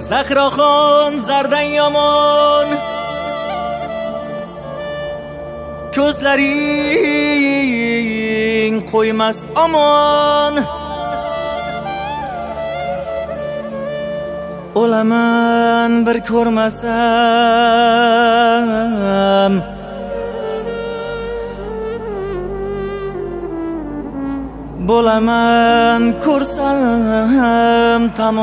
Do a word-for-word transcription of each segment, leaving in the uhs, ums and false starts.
Zahroxon zardan yomon, ko'zlaring qo'ymas omon. O'laman bir ko'rmasam, bo'laman ko'rsam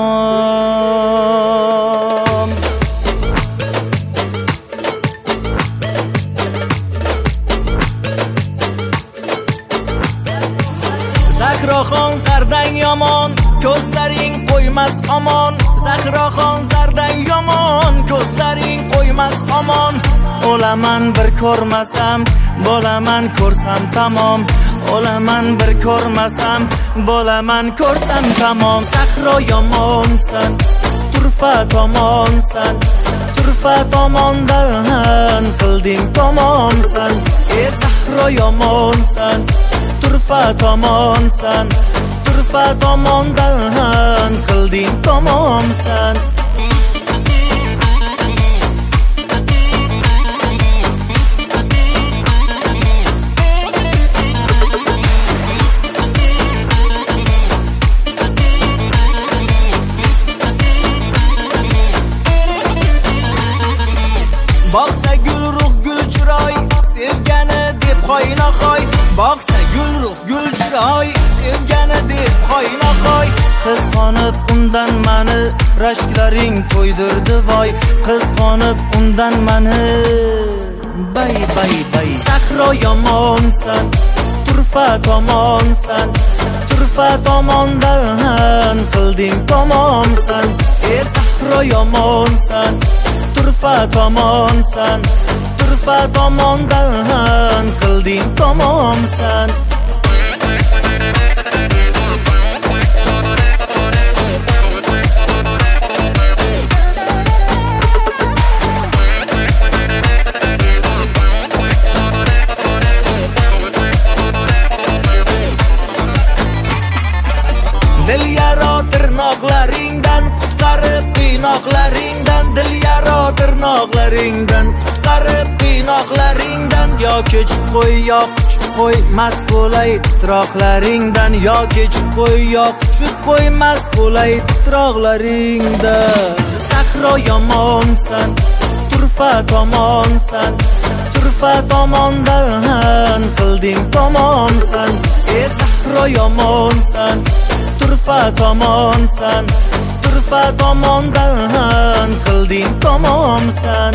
tamom. Zahroxon zardan yomon, ko'zlaring qo'ymas omon. Zahroxon zardan yomon, ko'zlaring qo'ymas omon. O'laman bir ko'rmasam, bo'laman ko'rsam tamom. O'laman bir ko'rmasam, bo'laman ko'rsam tamom. Zahro yomonsan, turfa tomonsan, turfa tomondan qilding tomonsan. Ey Zahro yomonsan, turfa tomonsan, turfa tomondan qilding tomonsan. Boqsa gul ruh gul chiroy, sevgani deb qoynoqoy. Boqsa gul ruh gul chiroy, sevgani deb qoynoqoy. Qizg'onib undan mani rashklaring to'ydirdi voy. Qizg'onib undan mani bay bay bay. Zahro yomonsan, turfa tomonsan, turfa tomondan qilding tomonsan. Ey Zahro yomonsan, turfa tomonsan, turfa tomondan qilding tomonsan. Dil yaro tirnoqlaringdan qutqarib qiynoqlaringdan. Dil yaro tirnoqlaringdan qutqarib qiynoqlaringdan. Yo kechib qo'y, yo quchib qo'y, mast bo'lay titroqlaringdan. Yo kechib qo'y, yo quchib qo'y, mast bo'lay titroqlaringdan. Zahro yomonsan, turfa tomonsan, turfa tomondan qilding tomonsan. Ey Zahro yomonsan, turfa tomonsan, turfa tomondan qilding tomonsan.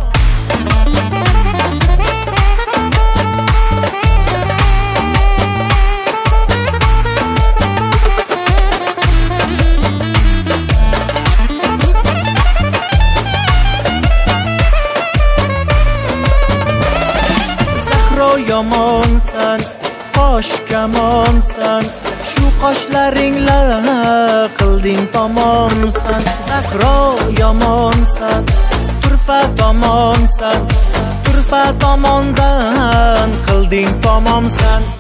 Zahro yomonsan, qosh kamonsan, shu qoshlaringla qilding tomonsan. Zahro yomonsan, turfa tomonsan, turfa tomondan qilding tomonsan.